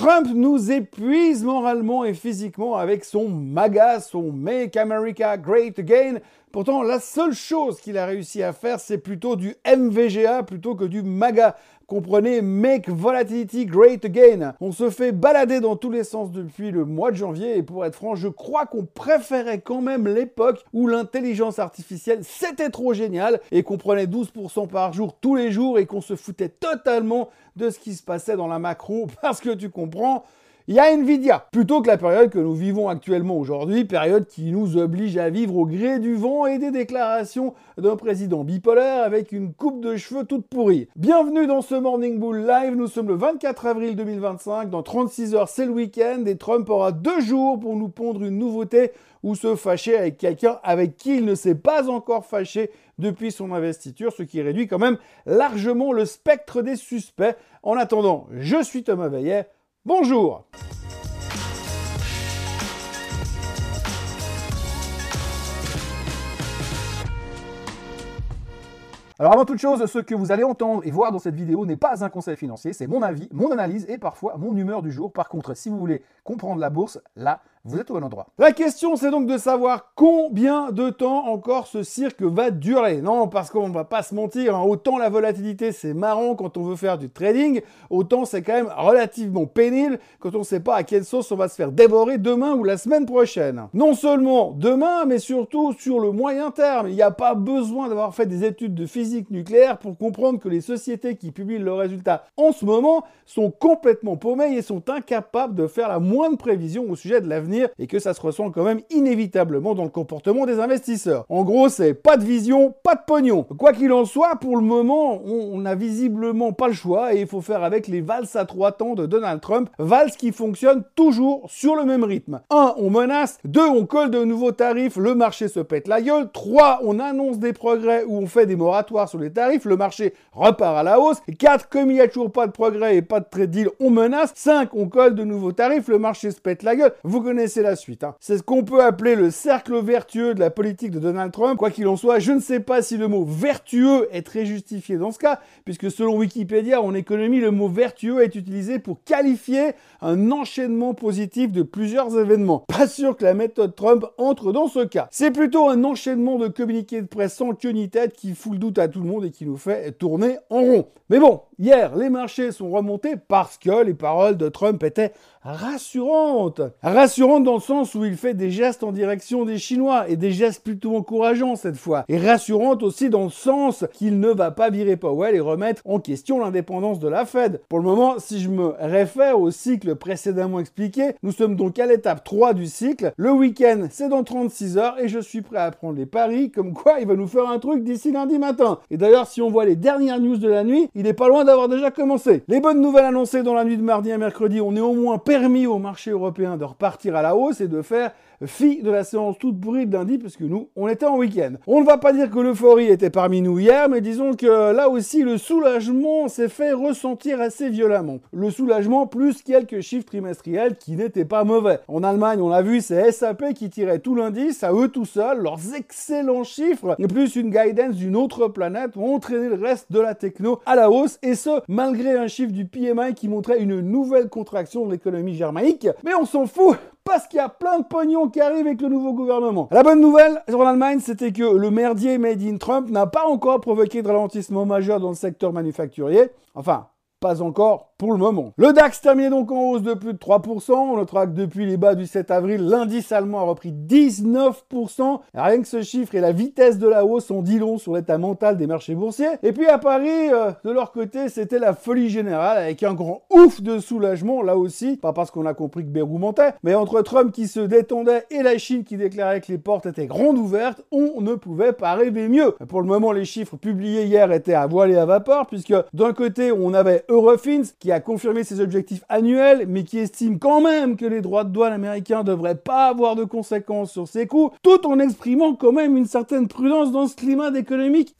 Trump nous épuise moralement et physiquement avec son MAGA, son Make America Great Again. Pourtant, la seule chose qu'il a réussi à faire, c'est plutôt du MVGA plutôt que du MAGA. Comprenez, Make Volatility Great Again. On se fait balader dans tous les sens depuis le mois de janvier et pour être franc, je crois qu'on préférait quand même l'époque où l'intelligence artificielle c'était trop génial et qu'on prenait 12% par jour tous les jours et qu'on se foutait totalement de ce qui se passait dans la macro parce que tu comprends, il y a Nvidia, plutôt que la période que nous vivons actuellement aujourd'hui, période qui nous oblige à vivre au gré du vent et des déclarations d'un président bipolaire avec une coupe de cheveux toute pourrie. Bienvenue dans ce Morning Bull Live, nous sommes le 24 avril 2025, dans 36 heures c'est le week-end et Trump aura 2 jours pour nous pondre une nouveauté ou se fâcher avec quelqu'un avec qui il ne s'est pas encore fâché depuis son investiture, ce qui réduit quand même largement le spectre des suspects. En attendant, je suis Thomas Veillet. Bonjour. Alors avant toute chose, ce que vous allez entendre et voir dans cette vidéo n'est pas un conseil financier, c'est mon avis, mon analyse et parfois mon humeur du jour. Par contre, si vous voulez comprendre la bourse, là, vous êtes au bon endroit. La question, c'est donc de savoir combien de temps encore ce cirque va durer. Non, parce qu'on va pas se mentir, hein, autant la volatilité, c'est marrant quand on veut faire du trading, autant c'est quand même relativement pénible quand on sait pas à quelle sauce on va se faire dévorer demain ou la semaine prochaine. Non seulement demain, mais surtout sur le moyen terme. Il n'y a pas besoin d'avoir fait des études de physique nucléaire pour comprendre que les sociétés qui publient leurs résultats en ce moment sont complètement paumées et sont incapables de faire la moindre prévision au sujet de l'avenir et que ça se ressent quand même inévitablement dans le comportement des investisseurs. En gros, c'est pas de vision, pas de pognon. Quoi qu'il en soit, pour le moment, on n'a visiblement pas le choix et il faut faire avec les valses à 3 temps de Donald Trump, valses qui fonctionnent toujours sur le même rythme. 1, on menace, 2, on colle de nouveaux tarifs, le marché se pète la gueule, 3, on annonce des progrès où on fait des moratoires sur les tarifs, le marché repart à la hausse, 4, comme il n'y a toujours pas de progrès et pas de trade deal, on menace, 5, on colle de nouveaux tarifs, le marché se pète la gueule. Vous connaissez la suite. C'est ce qu'on peut appeler le cercle vertueux de la politique de Donald Trump. Quoi qu'il en soit, je ne sais pas si le mot vertueux est très justifié dans ce cas, puisque selon Wikipédia, en économie, le mot vertueux est utilisé pour qualifier un enchaînement positif de plusieurs événements. Pas sûr que la méthode Trump entre dans ce cas. C'est plutôt un enchaînement de communiqués de presse sans queue ni tête qui fout le doute à tout le monde et qui nous fait tourner en rond. Mais bon, hier, les marchés sont remontés parce que les paroles de Trump étaient rassurantes. Rassurantes dans le sens où il fait des gestes en direction des Chinois et des gestes plutôt encourageants cette fois. Et rassurantes aussi dans le sens qu'il ne va pas virer Powell et remettre en question l'indépendance de la Fed. Pour le moment, si je me réfère au cycle précédemment expliqué, nous sommes donc à l'étape 3 du cycle. Le week-end, c'est dans 36 heures et je suis prêt à prendre les paris comme quoi il va nous faire un truc d'ici lundi matin. Et d'ailleurs, si on voit les dernières news de la nuit, il n'est pas loin d'avoir déjà commencé. Les bonnes nouvelles annoncées dans la nuit de mardi à mercredi ont néanmoins permis au marché européen de repartir à la hausse et de faire fi de la séance toute pourrie de lundi puisque nous, on était en week-end. On ne va pas dire que l'euphorie était parmi nous hier, mais disons que là aussi, le soulagement s'est fait ressentir assez violemment. Le soulagement plus quelques chiffres trimestriels qui n'étaient pas mauvais. En Allemagne, on l'a vu, c'est SAP qui tirait tout l'indice, à eux tout seuls, leurs excellents chiffres, et plus une guidance d'une autre planète ont entraîné le reste de la techno à la hausse, et ce, malgré un chiffre du PMI qui montrait une nouvelle contraction de l'économie germanique. Mais on s'en fout parce qu'il y a plein de pognon qui arrive avec le nouveau gouvernement. La bonne nouvelle en Allemagne, c'était que le merdier made in Trump n'a pas encore provoqué de ralentissement majeur dans le secteur manufacturier. Enfin, pas encore pour le moment. Le DAX terminait donc en hausse de plus de 3%. On notera que depuis les bas du 7 avril, l'indice allemand a repris 19%. Rien que ce chiffre et la vitesse de la hausse en dit long sur l'état mental des marchés boursiers. Et puis à Paris, de leur côté, c'était la folie générale avec un grand ouf de soulagement là aussi. Pas parce qu'on a compris que Bérou mentait, mais entre Trump qui se détendait et la Chine qui déclarait que les portes étaient grandes ouvertes, on ne pouvait pas rêver mieux. Pour le moment, les chiffres publiés hier étaient à voile et à vapeur puisque d'un côté, on avait Eurofins qui a confirmé ses objectifs annuels, mais qui estime quand même que les droits de douane américains devraient pas avoir de conséquences sur ses coûts, tout en exprimant quand même une certaine prudence dans ce climat économique,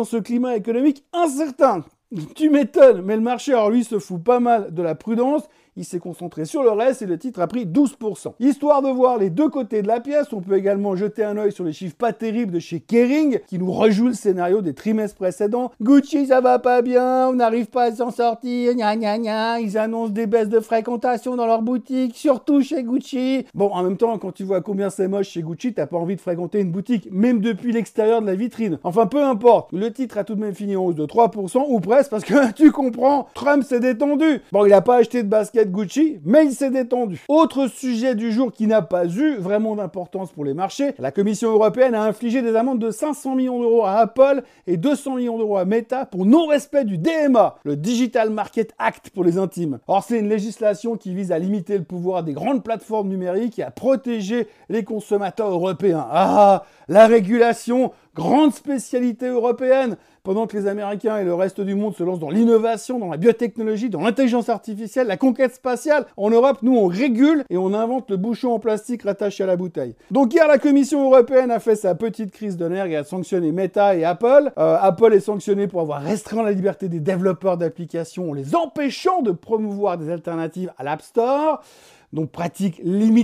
incertain. Tu m'étonnes, mais le marché, alors lui, se fout pas mal de la prudence. il s'est concentré sur le reste et le titre a pris 12%. Histoire de voir les deux côtés de la pièce, on peut également jeter un œil sur les chiffres pas terribles de chez Kering, qui nous rejoue le scénario des trimestres précédents. Gucci, ça va pas bien, on n'arrive pas à s'en sortir, gna gna gna, ils annoncent des baisses de fréquentation dans leur boutique, surtout chez Gucci. Bon, en même temps, quand tu vois combien c'est moche chez Gucci, t'as pas envie de fréquenter une boutique, même depuis l'extérieur de la vitrine. Enfin, peu importe, le titre a tout de même fini en hausse de 3%, ou presque, parce que tu comprends, Trump s'est détendu. Bon, il a pas acheté de basket Gucci, mais il s'est détendu. Autre sujet du jour qui n'a pas eu vraiment d'importance pour les marchés, la Commission européenne a infligé des amendes de 500 millions d'euros à Apple et 200 millions d'euros à Meta pour non-respect du DMA, le Digital Market Act pour les intimes. Or, c'est une législation qui vise à limiter le pouvoir des grandes plateformes numériques et à protéger les consommateurs européens. Ah, la régulation, grande spécialité européenne. Pendant que les Américains et le reste du monde se lancent dans l'innovation, dans la biotechnologie, dans l'intelligence artificielle, la conquête spatiale, en Europe, nous, on régule et on invente le bouchon en plastique rattaché à la bouteille. Donc hier, la Commission européenne a fait sa petite crise de nerfs et a sanctionné Meta et Apple. Apple est sanctionné pour avoir restreint la liberté des développeurs d'applications en les empêchant de promouvoir des alternatives à l'App Store. Donc, une pratique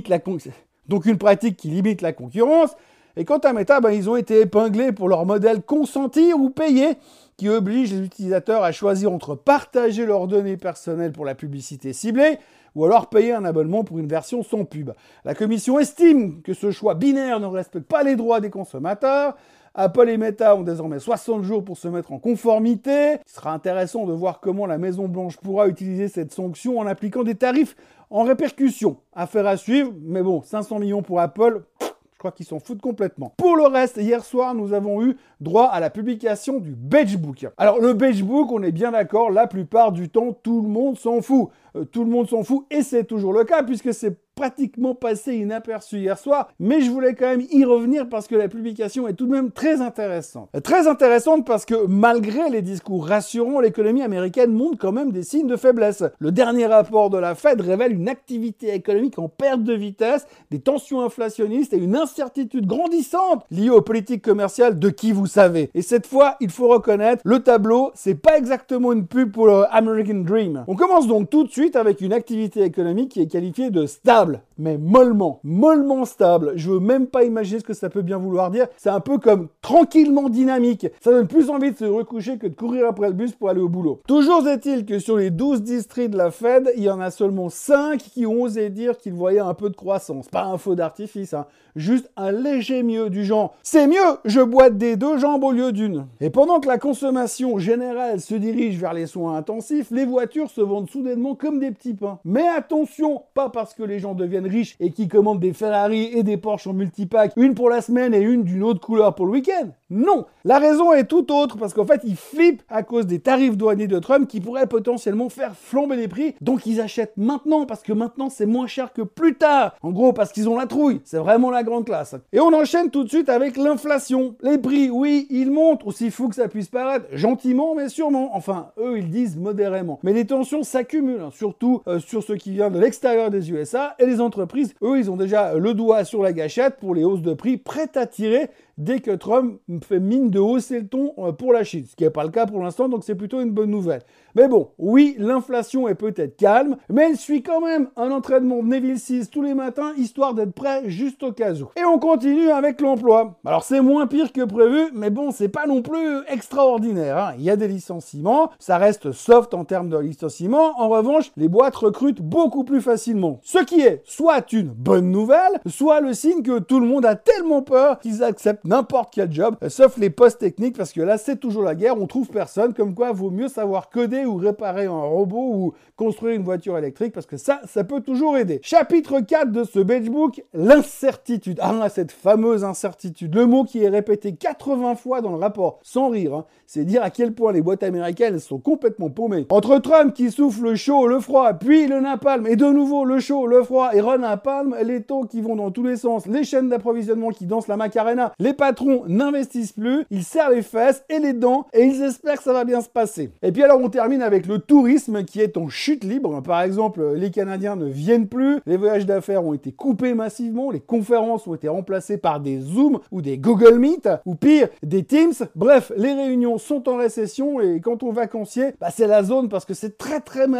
qui limite la concurrence. Et quant à Meta, ils ont été épinglés pour leur modèle consentir ou payer, qui oblige les utilisateurs à choisir entre partager leurs données personnelles pour la publicité ciblée, ou alors payer un abonnement pour une version sans pub. La Commission estime que ce choix binaire ne respecte pas les droits des consommateurs. Apple et Meta ont désormais 60 jours pour se mettre en conformité. Il sera intéressant de voir comment la Maison-Blanche pourra utiliser cette sanction en appliquant des tarifs en répercussion. Affaire à suivre, mais bon, 500 millions pour Apple... Je crois qu'ils s'en foutent complètement. Pour le reste, hier soir, nous avons eu droit à la publication du Beige Book. Alors, le Beige Book, on est bien d'accord, la plupart du temps, tout le monde s'en fout. Tout le monde s'en fout, et c'est toujours le cas, puisque c'est pratiquement passé inaperçu hier soir, mais je voulais quand même y revenir parce que la publication est tout de même très intéressante. Très intéressante parce que malgré les discours rassurants, l'économie américaine montre quand même des signes de faiblesse. Le dernier rapport de la Fed révèle une activité économique en perte de vitesse, des tensions inflationnistes et une incertitude grandissante liée aux politiques commerciales de qui vous savez. Et cette fois, il faut reconnaître, le tableau, c'est pas exactement une pub pour le American Dream. On commence donc tout de suite avec une activité économique qui est qualifiée de stable, mais mollement stable. Je veux même pas imaginer ce que ça peut bien vouloir dire. C'est un peu comme tranquillement dynamique. Ça donne plus envie de se recoucher que de courir après le bus pour aller au boulot. Toujours est-il que sur les 12 districts de la Fed, il y en a seulement 5 qui ont osé dire qu'ils voyaient un peu de croissance. Pas un feu d'artifice, juste un léger mieux du genre « C'est mieux, je boite des 2 jambes au lieu d'une ». Et pendant que la consommation générale se dirige vers les soins intensifs, les voitures se vendent soudainement comme des petits pains. Mais attention, pas parce que les gens deviennent riches et qui commandent des Ferrari et des Porsche en multipack, une pour la semaine et une d'une autre couleur pour le week-end. Non, la raison est tout autre, parce qu'en fait, ils flippent à cause des tarifs douaniers de Trump qui pourraient potentiellement faire flamber les prix, donc ils achètent maintenant, parce que maintenant c'est moins cher que plus tard. En gros, parce qu'ils ont la trouille, c'est vraiment la grande classe. Et on enchaîne tout de suite avec l'inflation. Les prix, oui, ils montent, aussi fou que ça puisse paraître, gentiment mais sûrement. Enfin, eux, ils disent modérément. Mais les tensions s'accumulent, surtout sur ce qui vient de l'extérieur des USA, et les entreprises, eux, ils ont déjà le doigt sur la gâchette pour les hausses de prix prêtes à tirer dès que Trump fait mine de hausser le ton pour la Chine, ce qui n'est pas le cas pour l'instant, donc c'est plutôt une bonne nouvelle. Mais bon, oui, l'inflation est peut-être calme, mais elle suit quand même un entraînement de Neville 6 tous les matins, histoire d'être prêt juste au cas où. Et on continue avec l'emploi. Alors c'est moins pire que prévu, mais bon, c'est pas non plus extraordinaire. Il y a des licenciements, ça reste soft en termes de licenciements, en revanche, les boîtes recrutent beaucoup plus facilement. Ce qui est soit une bonne nouvelle, soit le signe que tout le monde a tellement peur qu'ils acceptent n'importe quel job, sauf les postes techniques, parce que là, c'est toujours la guerre, on trouve personne, comme quoi vaut mieux savoir coder ou réparer un robot ou construire une voiture électrique, parce que ça peut toujours aider. Chapitre 4 de ce Beige Book, l'incertitude. Ah, cette fameuse incertitude. Le mot qui est répété 80 fois dans le rapport, sans rire, c'est dire à quel point les boîtes américaines sont complètement paumées. Entre Trump qui souffle le chaud, le froid, puis le napalm, et de nouveau le chaud, le froid, et re-napalm, les taux qui vont dans tous les sens, les chaînes d'approvisionnement qui dansent la Macarena, les patrons n'investissent plus, ils serrent les fesses et les dents, et ils espèrent que ça va bien se passer. Et puis alors on termine avec le tourisme qui est en chute libre. Par exemple, les Canadiens ne viennent plus, les voyages d'affaires ont été coupés massivement, les conférences ont été remplacées par des Zoom ou des Google Meet, ou pire, des Teams. Bref, les réunions sont en récession, et quand on vacancier, c'est la zone, parce que c'est très très mal vu d'aller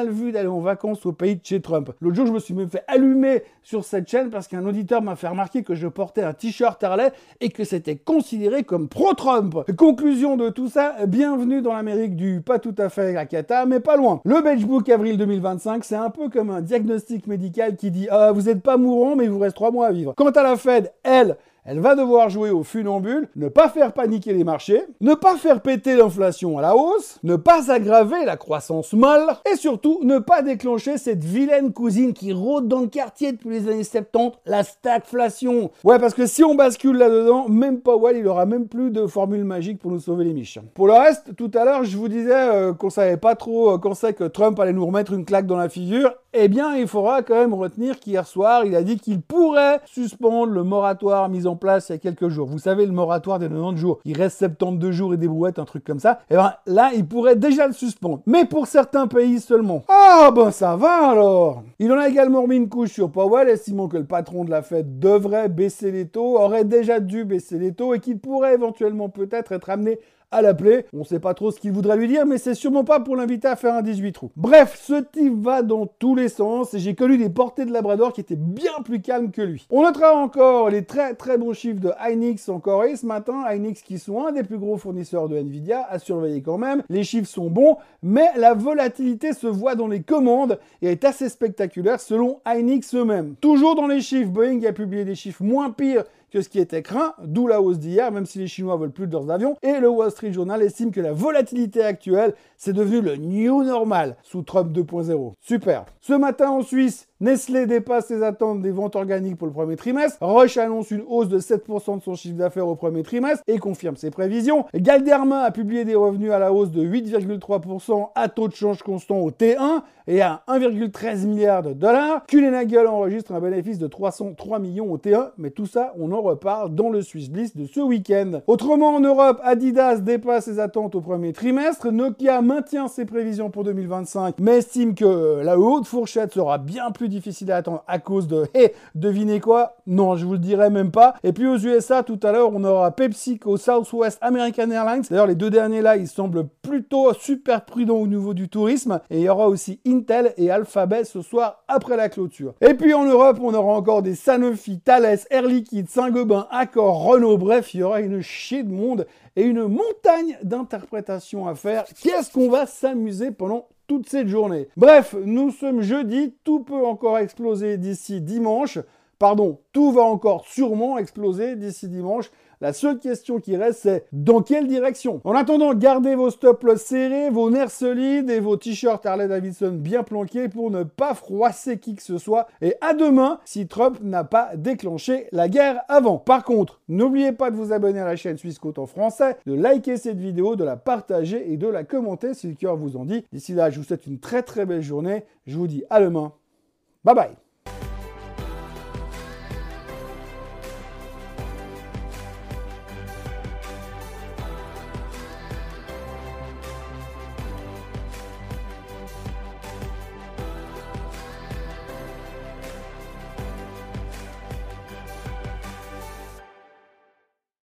en vacances au pays de chez Trump. L'autre jour, je me suis même fait allumer sur cette chaîne parce qu'un auditeur m'a fait remarquer que je portais un t-shirt Harley et que c'était considéré comme pro-Trump. Conclusion de tout ça, bienvenue dans l'Amérique du pas tout à fait à Cata, mais pas loin. Le Beige Book avril 2025, c'est un peu comme un diagnostic médical qui dit « vous n'êtes pas mourant, mais il vous reste 3 mois à vivre ». Quant à la Fed, elle va devoir jouer au funambule, ne pas faire paniquer les marchés, ne pas faire péter l'inflation à la hausse, ne pas aggraver la croissance molle, et surtout ne pas déclencher cette vilaine cousine qui rôde dans le quartier depuis les années 70, la stagflation. Ouais, parce que si on bascule là-dedans, même Powell, il aura même plus de formule magique pour nous sauver les miches. Pour le reste, tout à l'heure, je vous disais qu'on savait pas trop quand c'est que Trump allait nous remettre une claque dans la figure. Eh bien, il faudra quand même retenir qu'hier soir, il a dit qu'il pourrait suspendre le moratoire mis en place il y a quelques jours. Vous savez, le moratoire des 90 jours. Il reste 72 jours et des brouettes, un truc comme ça. Et bien là, il pourrait déjà le suspendre. Mais pour certains pays seulement. Ah ben ça va alors. Il en a également remis une couche sur Powell, estimant que le patron de la Fed devrait baisser les taux, aurait déjà dû baisser les taux et qu'il pourrait éventuellement peut-être être amené à l'appeler. On sait pas trop ce qu'il voudrait lui dire, mais c'est sûrement pas pour l'inviter à faire un 18 trous. Bref, ce type va dans tous les sens et j'ai connu des portées de Labrador qui étaient bien plus calmes que lui. On notera encore les très très bons chiffres de Hynix en Corée ce matin. Hynix qui sont un des plus gros fournisseurs de Nvidia, à surveiller quand même. Les chiffres sont bons, mais la volatilité se voit dans les commandes et est assez spectaculaire selon Hynix eux-mêmes. Toujours dans les chiffres, Boeing a publié des chiffres moins pires que ce qui était craint, d'où la hausse d'hier, même si les Chinois veulent plus de leurs avions. Et le Wall Street Journal estime que la volatilité actuelle, c'est devenu le new normal sous Trump 2.0. Super. Ce matin en Suisse, Nestlé dépasse ses attentes des ventes organiques pour le premier trimestre. Roche annonce une hausse de 7% de son chiffre d'affaires au premier trimestre et confirme ses prévisions. Galderma a publié des revenus à la hausse de 8,3% à taux de change constant au T1 et à 1,13 milliard de dollars. Kuehne+Nagel enregistre un bénéfice de 303 millions au T1, mais tout ça, on en reparle dans le Swiss Bliss de ce week-end. Autrement, en Europe, Adidas dépasse ses attentes au premier trimestre. Nokia maintient ses prévisions pour 2025, mais estime que la haute fourchette sera bien plus difficile à attendre à cause de, devinez quoi? Non, je vous le dirai même pas. Et puis aux USA, tout à l'heure, on aura PepsiCo, Southwest, American Airlines. D'ailleurs, les deux derniers là, ils semblent plutôt super prudents au niveau du tourisme. Et il y aura aussi Intel et Alphabet ce soir après la clôture. Et puis en Europe, on aura encore des Sanofi, Thales, Air Liquide, Saint-Gobain, Accor, Renault. Bref, il y aura une chier de monde et une montagne d'interprétations à faire. Qu'est-ce qu'on va s'amuser pendant toute cette journée. Bref, nous sommes jeudi, tout peut encore exploser d'ici dimanche. Pardon, tout va encore sûrement exploser d'ici dimanche. La seule question qui reste, c'est dans quelle direction? En attendant, gardez vos stop loss serrés, vos nerfs solides et vos t-shirts Harley Davidson bien planqués pour ne pas froisser qui que ce soit. Et à demain, si Trump n'a pas déclenché la guerre avant. Par contre, n'oubliez pas de vous abonner à la chaîne Swissquote en français, de liker cette vidéo, de la partager et de la commenter si le cœur vous en dit. D'ici là, je vous souhaite une très très belle journée. Je vous dis à demain. Bye bye.